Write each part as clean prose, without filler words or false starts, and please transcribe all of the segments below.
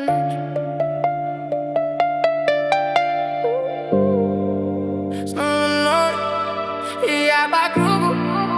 Снова ночь, и я по кругу.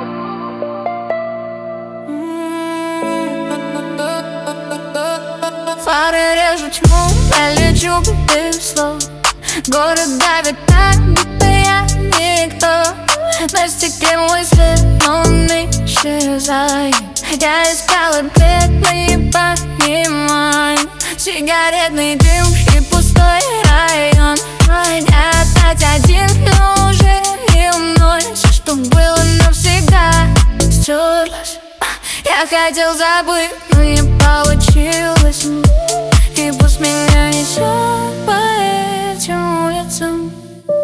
Фары режут тьму, я лечу без слов. Город давит так, будто я никто. На стекле мой свет, но он исчезает. Я искал ответ, но не понимаю. Сигаретный дым и пустой район. Я опять один, но уже не мной. Все, что было навсегда, стерлось. Я хотел забыть, но не получилось. И пусть меня несет по этим улицам.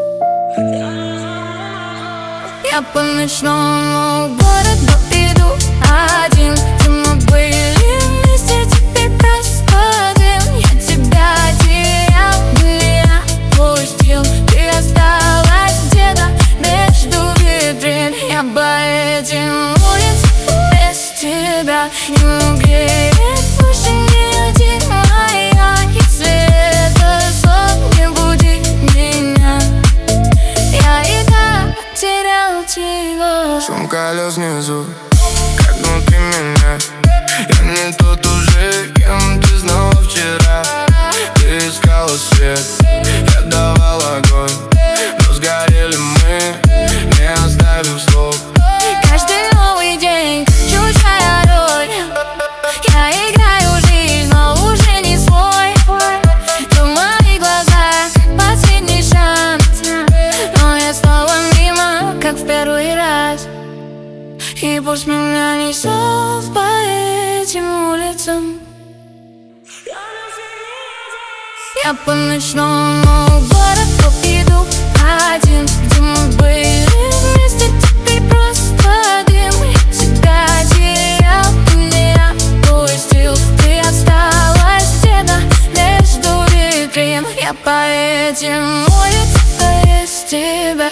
Я по ночному городу иду один. Где мы были вместе, теперь просто дым. Я тебя терял, меня пустил. Ты осталась где-то между витрин. Я по этим улицам без тебя не угреет больше ни один маяк. Если это сон, не буди меня. Я и так потерял тебя. Шум колес внизу, как внутри меня. Я не тот уже, кем ты знала вчера. Ты искала свет, я давал огонь, но сгорели мы, не оставив слов. Каждый новый день чужая роль. Я играю жизнь, но уже не свой. Ты в моих глазах последний шанс, но я снова мимо, как в первый раз. И пусть меня несет по этим улицам. Я по ночному городу иду один. Где мы были вместе, теперь просто дым. Я тебя терял, меня пустил. Ты осталась где-то между витрин. Я по этим улицам без тебя